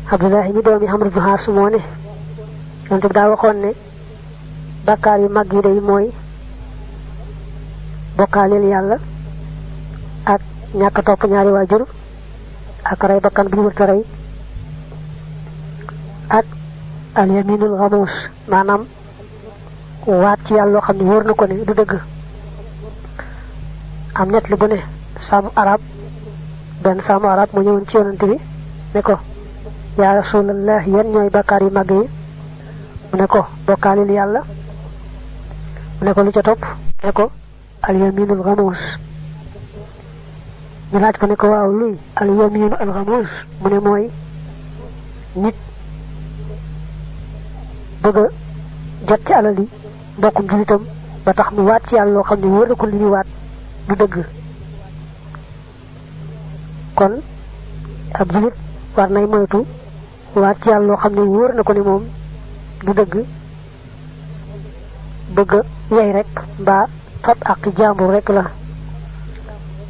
Abdullah mi doomi Amr ibn Haas moo ne yonent bi daa waxoon ne bàkkaar yu mag yi day mooy bokkaaleel yàlla ak ñàkk topp ñaari waajur ak rey bakkan bu ñu wërta rey ak al yaminul ghamus maanaam waat ci yàlla loo xam ne wóor na ko ne du dëgg am net li bu ne saamu arab benn saamu arab mu ñëwoon ci yonent bi ne ko yaa rasulallah yan ñooy bàkkaar yu mag yi mu ne ko bokkaaleel yàlla mu ne ko lu ca topp ne ko al yaminul ghamus ñu laaj ko ne ko waaw luy al yaminul al ghamus mu ne mooy nit bëgg jot ci alal yi mbokkum julitam ba tax mu waat ci yàlla loo xam ne wóor na ko li ñu waat du dëgg kon ab julit war nay moytu waat ci yàlla loo xam ne wóor na ko ne moom du dëgg bëgg yey rek mbaa fab ak jàmbur rek la